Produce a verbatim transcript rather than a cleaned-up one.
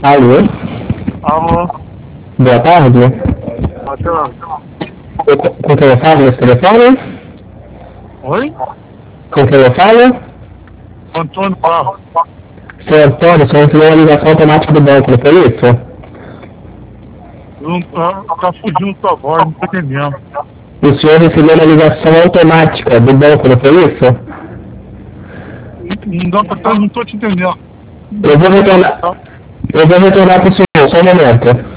Alô? Alô? Boa tarde. Boa tarde. Com, com quem eu falo nesse telefone? Oi? Com quem eu falo? Antônio Barros. Seu Antônio, você entrou uma ligação automática do banco, não foi isso? Não, tá, tá fugindo sua voz, não tô entendendo. O senhor recebeu uma ligação automática do banco, não foi isso? Não, não dá pra tá, não tô te entendendo. Eu vou retornar, eu vou retornar para o senhor, só um momento.